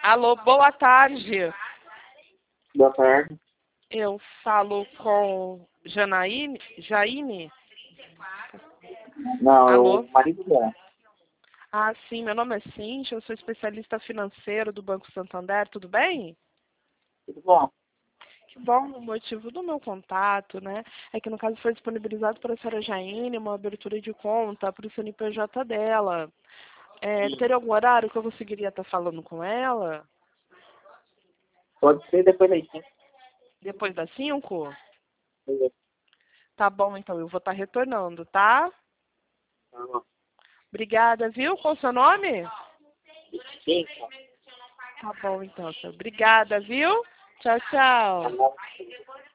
Alô, boa tarde. Boa tarde. Eu falo com Jaine? Não, é Alô? o marido dela. Ah, sim, meu nome é Cíntia, eu sou especialista financeiro do Banco Santander, tudo bem? Tudo bom? Que bom, o motivo do meu contato, né, é que no caso foi disponibilizado para a senhora Jaine uma abertura de conta para o CNPJ dela. Teria algum horário que eu conseguiria estar falando com ela? Pode ser depois das 5. Depois das 5? Tá bom, então, eu vou estar retornando, tá? Tá bom. Obrigada, viu? Qual o seu nome? Sim, Tá bom, então, senhor. Obrigada, viu? Tchau, tá tchau. bom.